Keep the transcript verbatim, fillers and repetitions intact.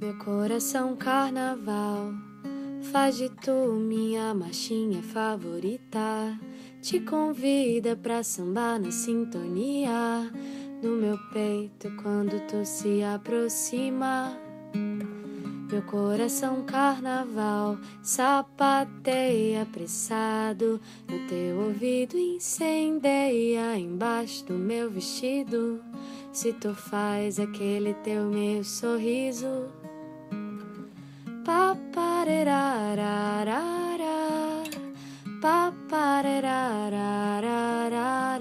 Meu coração carnaval faz de tu minha marchinha favorita. Te convida pra sambar na sintonia no meu peito quando tu se aproxima. Meu coração carnaval sapateia apressado no teu ouvido, incendeia embaixo do meu vestido. Se tu faz aquele teu meu sorriso, paparerararara, paparerararara.